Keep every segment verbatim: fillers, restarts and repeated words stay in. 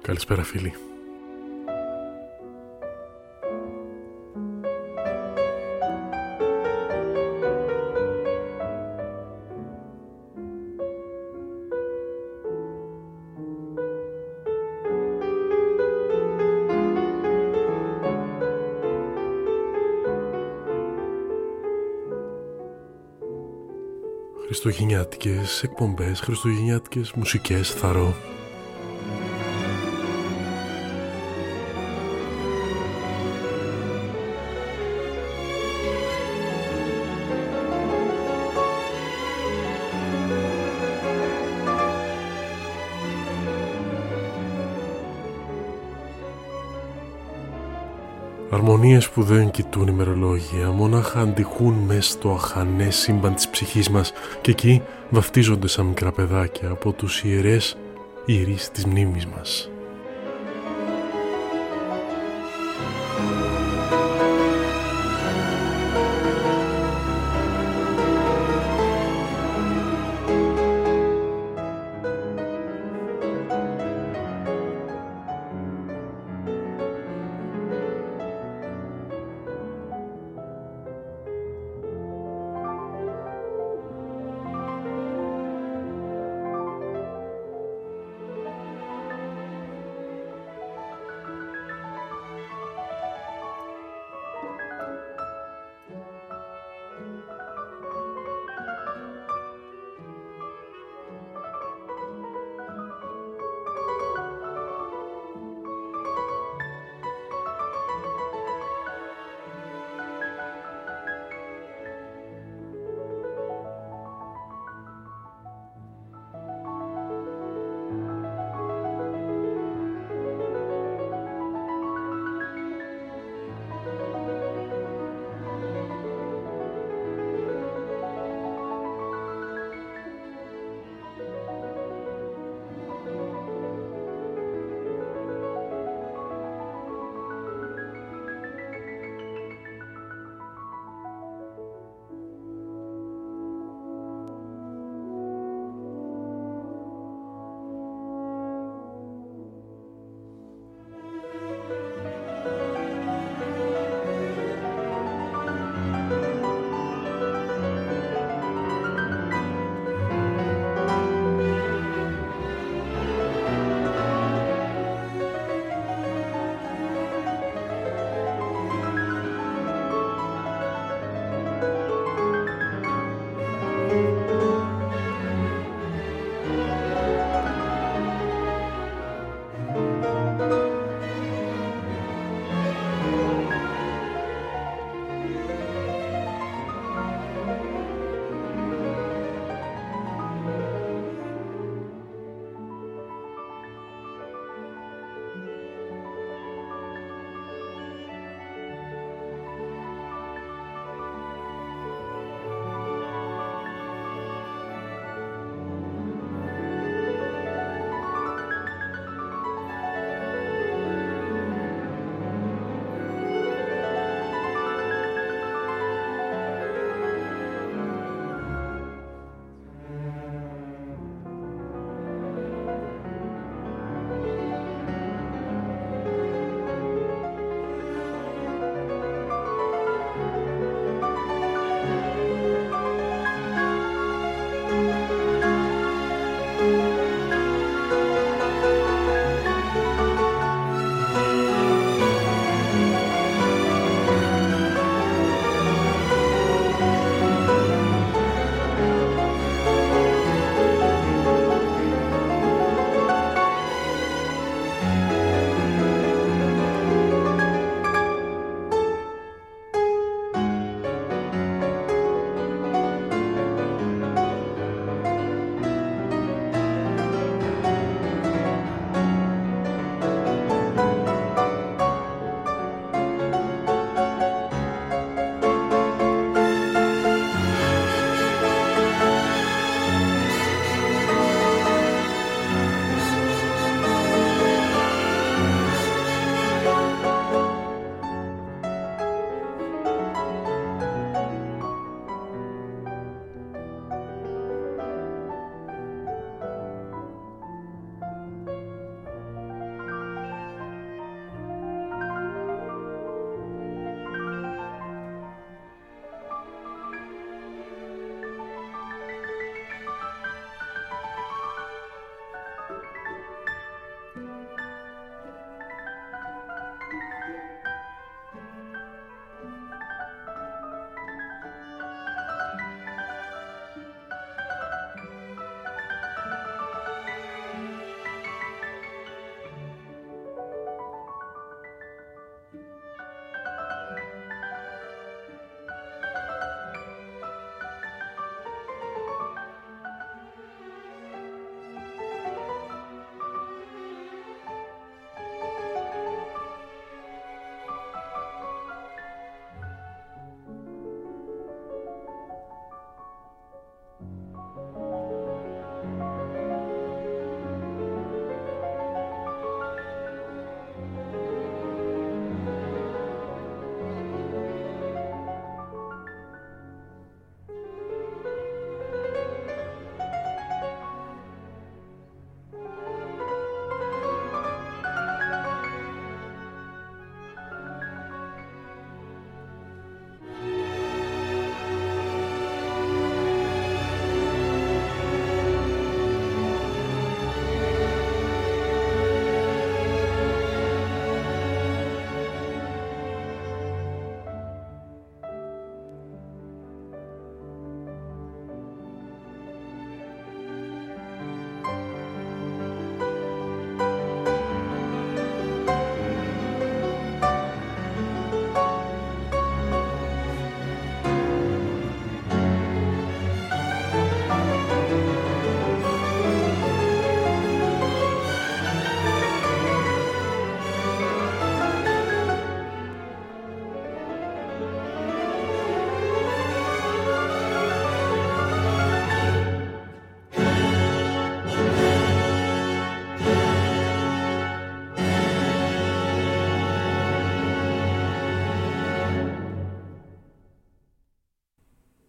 Καλησπέρα φίλοι. Χριστουγεννιάτικες εκπομπές, χριστουγεννιάτικες μουσικές, θαρώ. Αρμονίες που δεν κοιτούν ημερολόγια, μόναχα αντικούν μες στο αχανές σύμπαν της ψυχής μας και εκεί βαφτίζονται σαν μικρά παιδάκια από τους ιερές ιερείς της μνήμης μας.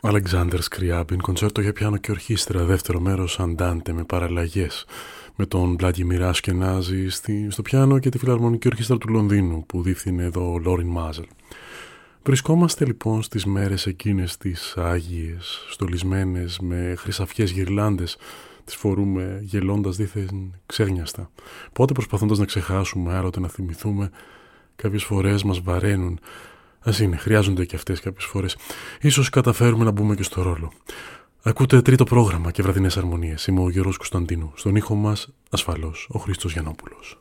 Αλεξάνδρ Σκριάμπιν, κοντσέρτο για πιάνο και ορχήστρα, δεύτερο μέρος Αντάντε με παραλλαγές, με τον Βλάντιμιρ Ασκενάζη στο πιάνο και τη Φιλαρμονική Ορχήστρα του Λονδίνου που διεύθυνε εδώ ο Λόριν Μάζελ. Βρισκόμαστε λοιπόν στις μέρες εκείνες τις άγιες, στολισμένες με χρυσαφιές γυρλάντες, τις φορούμε γελώντας δίθεν ξέγνιαστα. Πότε προσπαθώντας να ξεχάσουμε, άλλοτε να θυμηθούμε, κάποιες φορές μας βαραίνουν. Ας είναι, χρειάζονται και αυτές κάποιες φορές. Ίσως καταφέρουμε να μπούμε και στο ρόλο. Ακούτε τρίτο πρόγραμμα και βραδινές αρμονίες. Είμαι ο Γιώργος Κωνσταντίνου. Στον ήχο μας, ασφαλώς, ο Χρήστος Γιαννόπουλος.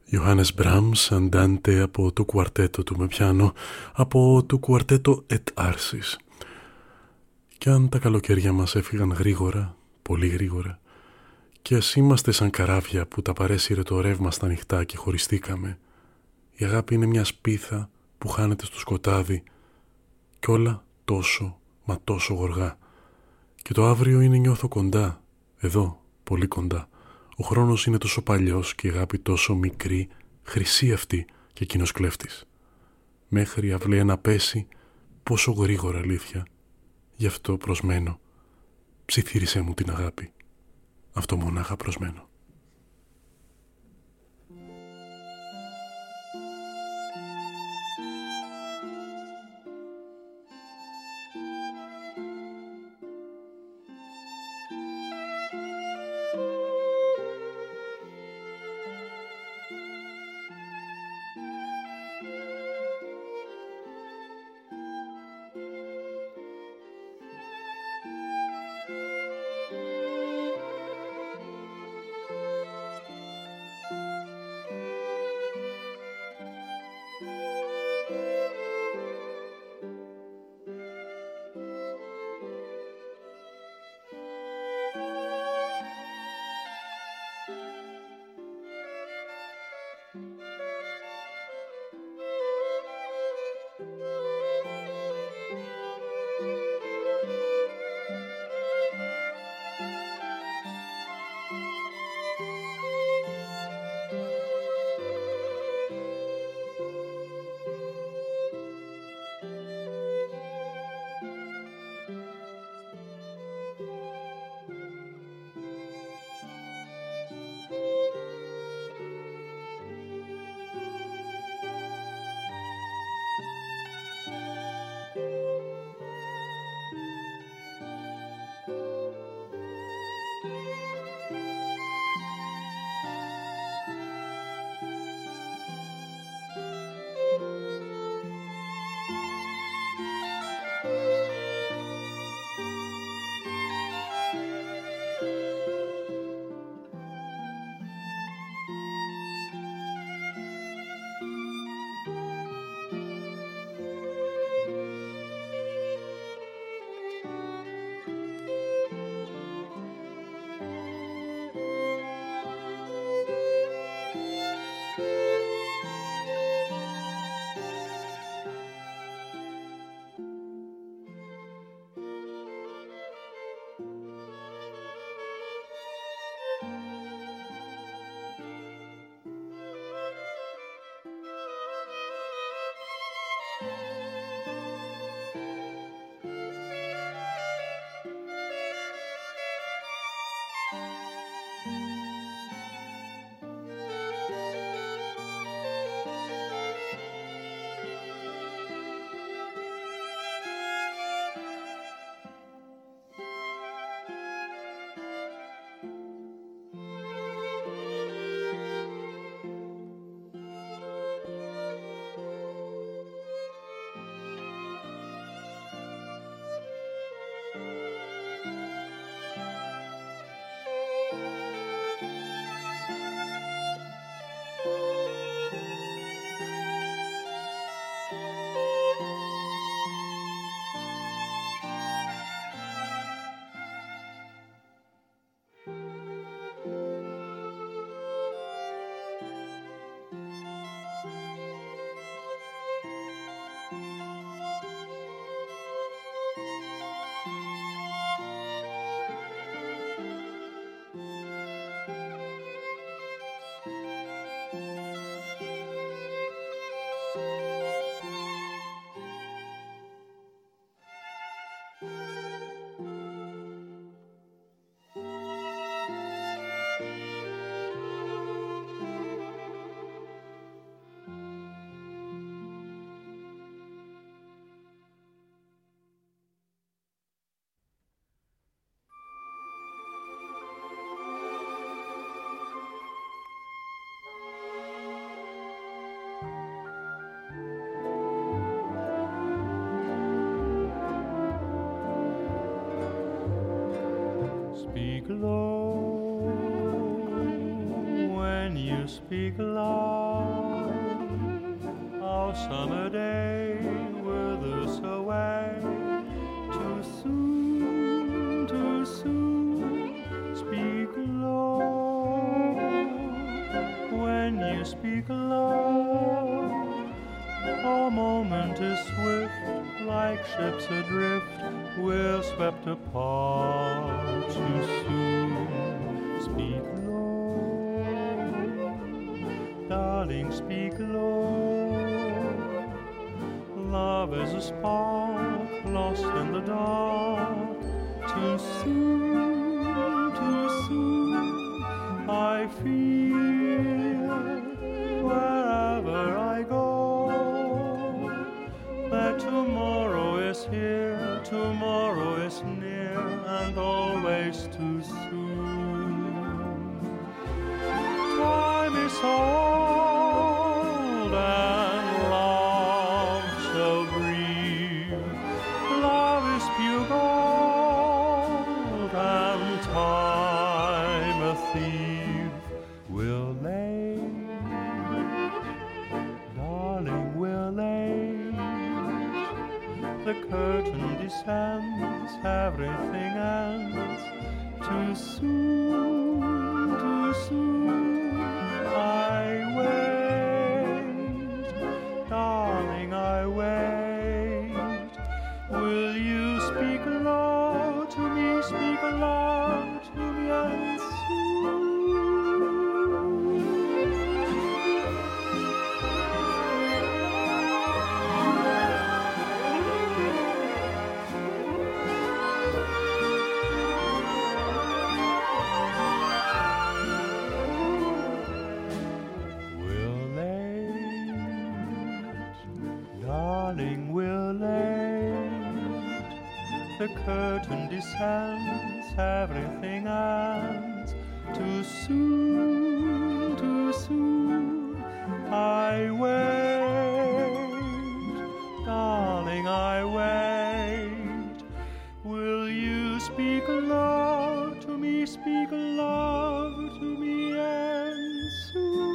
Ιωάννης Μπραμς, Αντάντε από το κουαρτέτο του με πιάνο, από το κουαρτέτο Et Arsis. Κι αν τα καλοκαίρια μας έφυγαν γρήγορα, πολύ γρήγορα, και ας είμαστε σαν καράβια που τα παρέσυρε το ρεύμα στα νυχτά και χωριστήκαμε, η αγάπη είναι μια σπίθα που χάνεται στο σκοτάδι κι όλα τόσο, μα τόσο γοργά. Και το αύριο είναι νιώθω κοντά, εδώ, πολύ κοντά. Ο χρόνος είναι τόσο παλιός και η αγάπη τόσο μικρή, χρυσή αυτή και εκείνος κλέφτης. Μέχρι η αυλαία να πέσει, πόσο γρήγορα αλήθεια. Γι' αυτό προσμένω. Ψιθύρισέ μου την αγάπη. Αυτό μονάχα προσμένω. Speak low when you you speak love, our summer day withers away. Too soon, too soon, speak low. When you speak love, our moment is swift, like ships adrift, we're swept apart. Too soon, speak low, darling, speak low. Love is a spark lost in the dark. Too soon, too soon, I feel wherever I go that tomorrow is here, tomorrow is near, and always too soon. Time is old and love so brief. Love is pure gold and time a thief. We'll late, darling, we'll late. The curtain descends, everything ends. Too soon, too soon, I wait, darling, I wait. Will you speak low to me, speak low to me, and the curtain descends, everything ends. Too soon, too soon, I wait, darling, I wait. Will you speak love to me, speak love to me, and soon.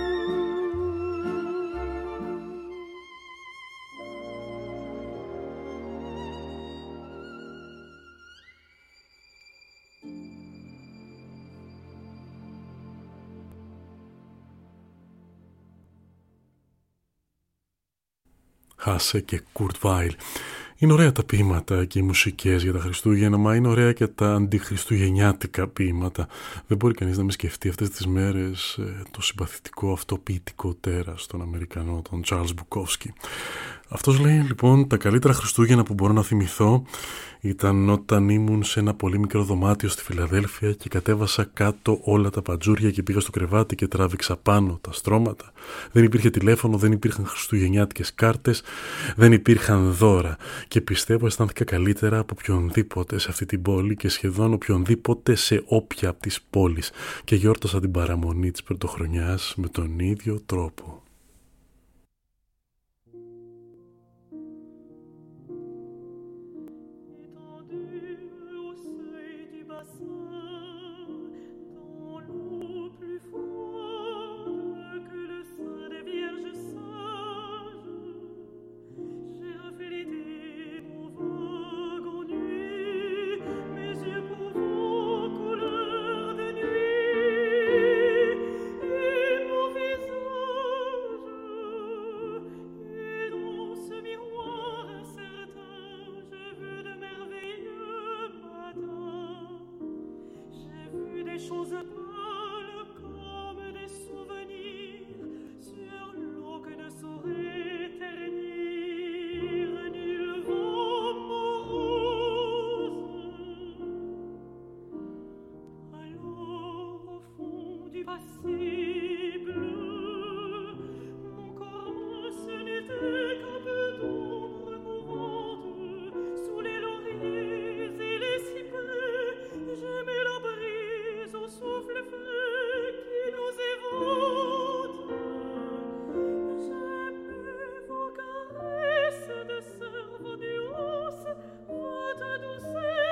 Χάσε και Κουρτ Βάιλ. Είναι ωραία τα ποίηματα και οι μουσικές για τα Χριστούγεννα, μα είναι ωραία και τα αντιχριστουγεννιάτικα ποίηματα. Δεν μπορεί κανείς να μην σκεφτεί αυτές τις μέρες το συμπαθητικό αυτό ποιητικό τέρας των Αμερικανών, τον Charles Bukowski. Αυτός λέει λοιπόν τα καλύτερα Χριστούγεννα που μπορώ να θυμηθώ ήταν όταν ήμουν σε ένα πολύ μικρό δωμάτιο στη Φιλαδέλφια και κατέβασα κάτω όλα τα παντζούρια και πήγα στο κρεβάτι και τράβηξα πάνω τα στρώματα. Δεν υπήρχε τηλέφωνο, δεν υπήρχαν χριστουγεννιάτικες κάρτες, δεν υπήρχαν δώρα και πιστεύω αισθάνθηκα καλύτερα από οποιονδήποτε σε αυτή την πόλη και σχεδόν οποιονδήποτε σε όποια από τις πόλεις και γιόρτασα την παραμονή της πρωτοχρονιάς με τον ίδιο τρόπο.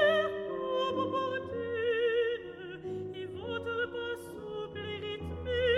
Votre pas souple et rythmé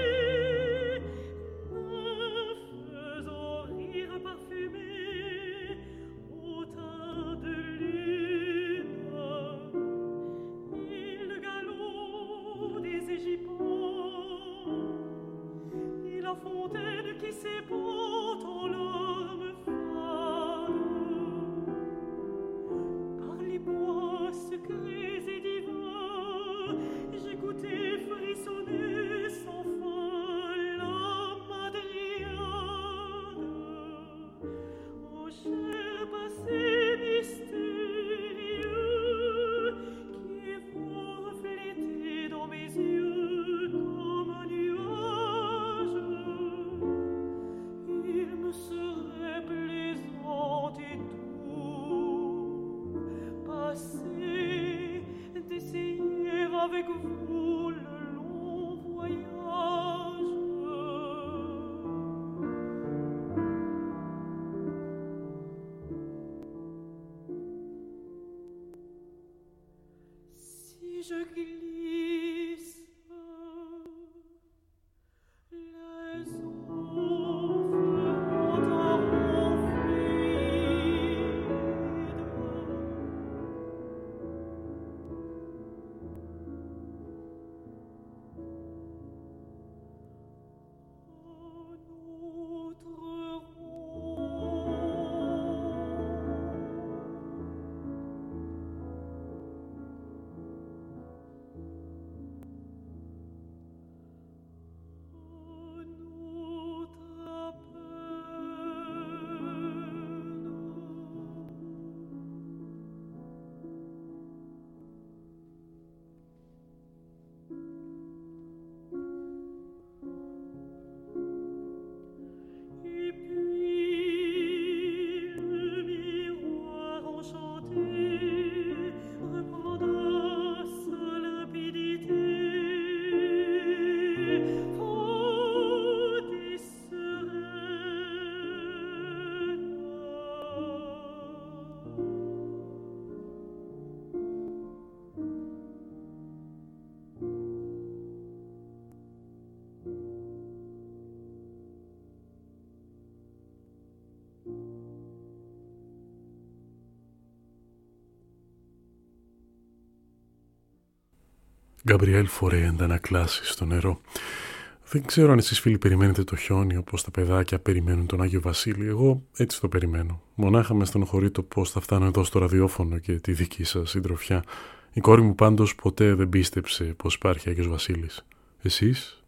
Γκαμπριέλ Φορέ, αντανακλάσεις στο νερό. Δεν ξέρω αν εσείς φίλοι περιμένετε το χιόνι όπως τα παιδάκια περιμένουν τον Άγιο Βασίλη. Εγώ έτσι το περιμένω. Μονάχα με στενοχωρεί το πώς θα φτάνω εδώ στο ραδιόφωνο και τη δική σας συντροφιά. Η κόρη μου πάντως ποτέ δεν πίστεψε πως υπάρχει Άγιος Βασίλης. Εσείς?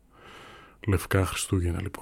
Λευκά Χριστούγεννα λοιπόν.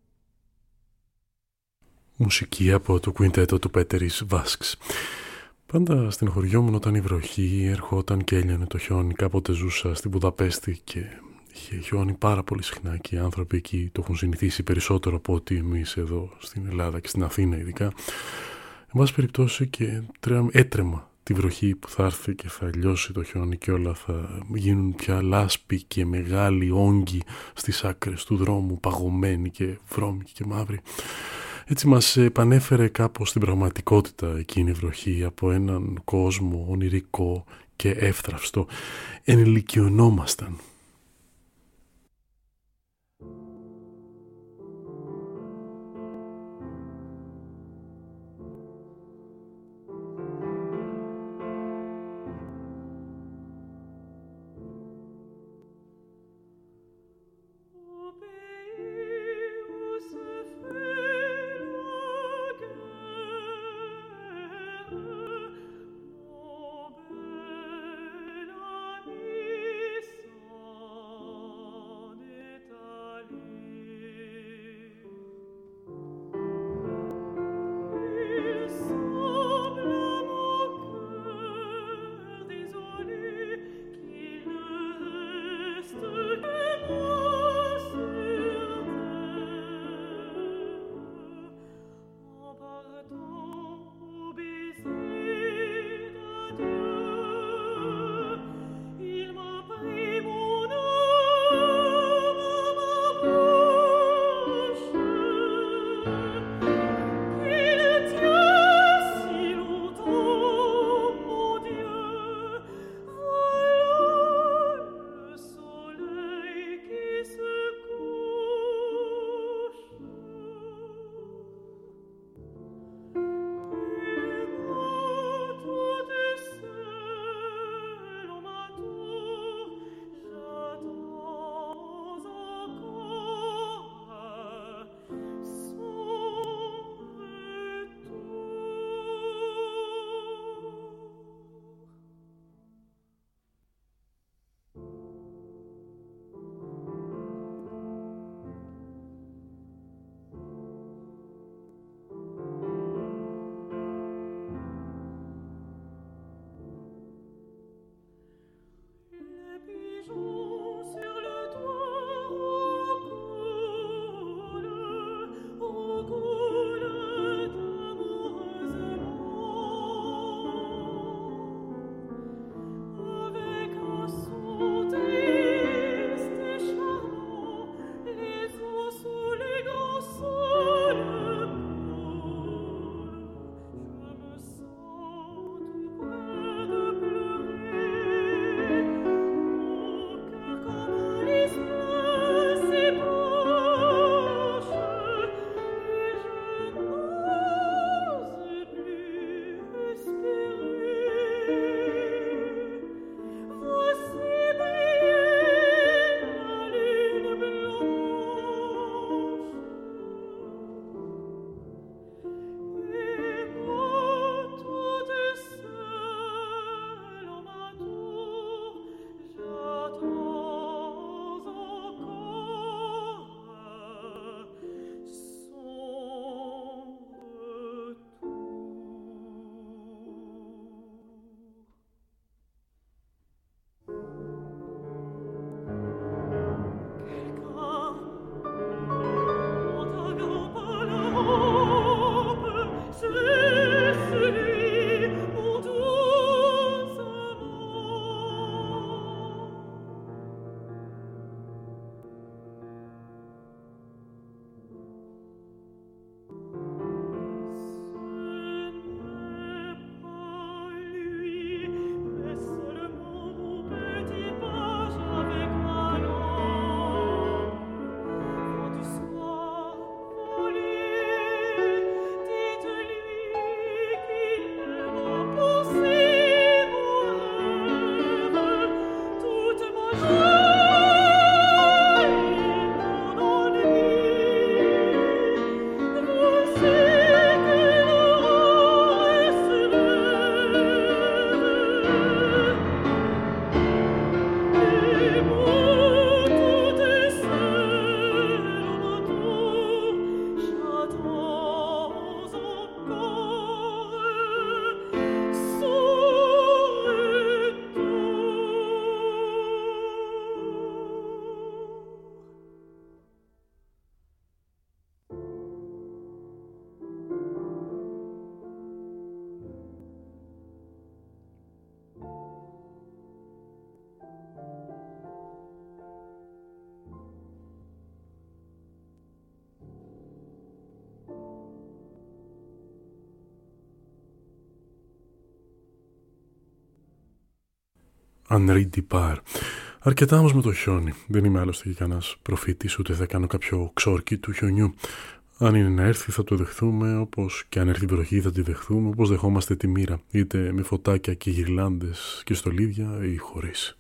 Μουσική από το κουιντέτο του Πέτερης Βάσκς. Πάντα στενοχωριόμουν όταν η βροχή ερχόταν και έλειωνε το χιόνι. Κάποτε ζούσα στη Βουδαπέστη και είχε χιόνι πάρα πολύ συχνά και οι άνθρωποι εκεί το έχουν συνηθίσει περισσότερο από ότι εμείς εδώ στην Ελλάδα και στην Αθήνα ειδικά. Εν πάση περιπτώσει και έτρεμα τη βροχή που θα έρθει και θα λιώσει το χιόνι και όλα θα γίνουν πια λάσπη και μεγάλοι όγκοι στις άκρες του δρόμου, παγωμένοι και βρώμικοι και μαύροι. Έτσι μας επανέφερε κάπως στην πραγματικότητα εκείνη η βροχή, από έναν κόσμο ονειρικό και εύθραυστο. Ενηλικιωνόμασταν. So Henri Dipart. Αρκετά όμως με το χιόνι. Δεν είμαι άλλωστε και κανένας προφήτης, ούτε θα κάνω κάποιο ξόρκι του χιονιού. Αν είναι να έρθει θα το δεχθούμε, όπως και αν έρθει η βροχή θα τη δεχθούμε, όπως δεχόμαστε τη μοίρα, είτε με φωτάκια και γυρλάντες και στολίδια ή χωρίς.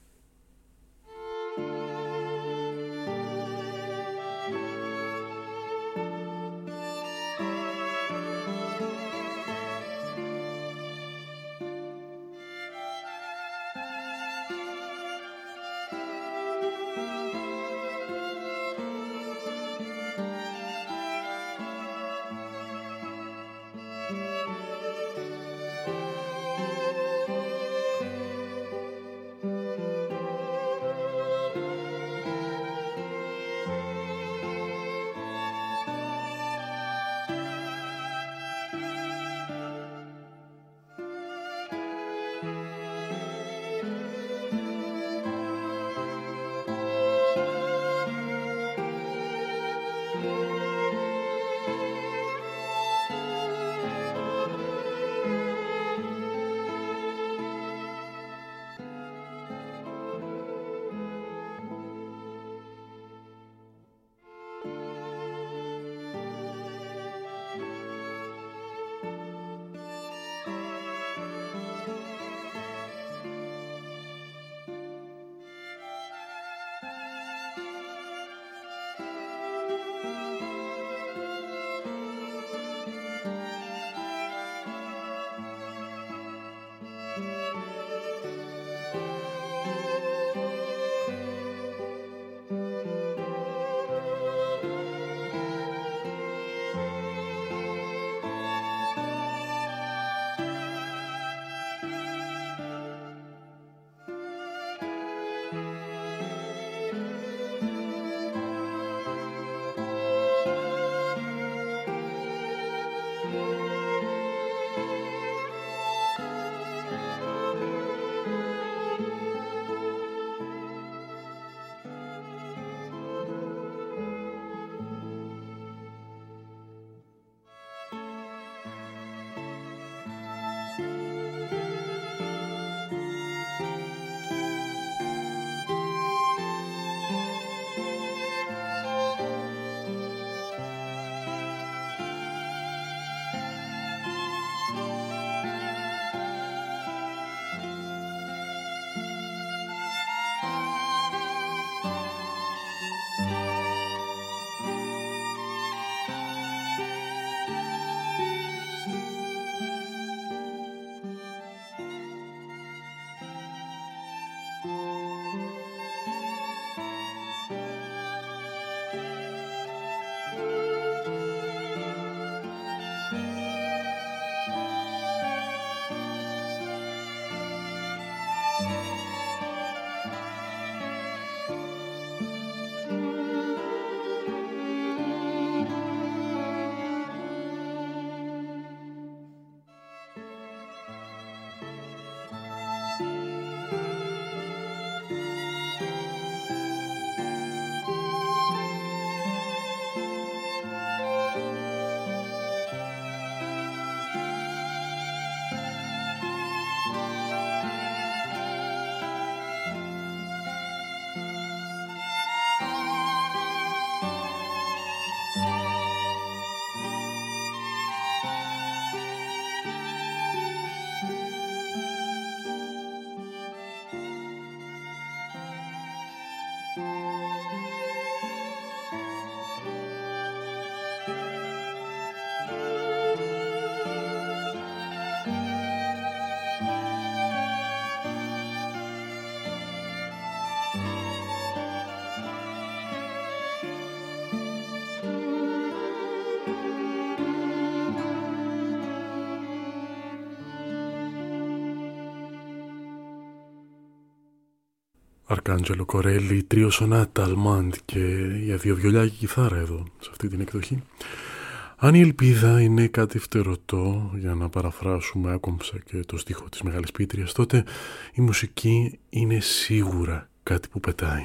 Αρκάντζελο Κορέλη, τρίο σονάτα, Αλμάντ και για δύο βιολιά και κιθάρα εδώ σε αυτή την εκδοχή. Αν η ελπίδα είναι κάτι φτερωτό, για να παραφράσουμε άκομψα και το στίχο της Μεγάλης Πίτριας, τότε η μουσική είναι σίγουρα κάτι που πετάει.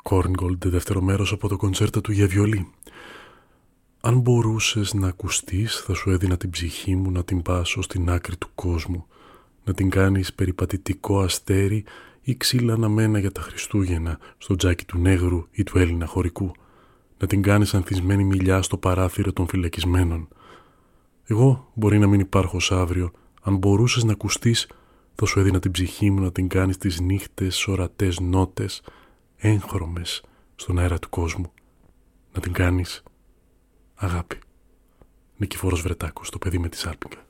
Korngold, δεύτερο μέρος από το κοντσέρτο του για βιολί. Αν μπορούσες να ακουστείς, θα σου έδινα την ψυχή μου να την πάσω στην άκρη του κόσμου, να την κάνεις περιπατητικό αστέρι ή ξύλα αναμένα για τα Χριστούγεννα στο τζάκι του νέγρου ή του Έλληνα χωρικού, να την κάνεις ανθισμένη μιλιά στο παράθυρο των φυλακισμένων. Εγώ μπορεί να μην υπάρχω σ' αύριο. Αν μπορούσες να ακουστείς, θα σου έδινα την ψυχή μου να την κάνεις τις νύχτες ορατές νότες, έγχρωμες στον αέρα του κόσμου. Να την κάνεις αγάπη. Νικηφόρος Βρετάκος, το παιδί με τη σάλπιγγα.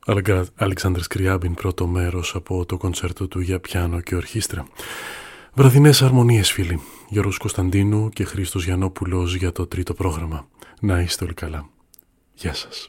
Αλεξάνδρας Κριάμπιν, πρώτο μέρος από το κοντσέρτο του για πιάνο και ορχήστρα. Βραδινές αρμονίες, φίλοι. Γιώργος Κωνσταντίνου και Χρήστος Γιαννόπουλος για το τρίτο πρόγραμμα. Να είστε όλοι καλά. Γεια σας.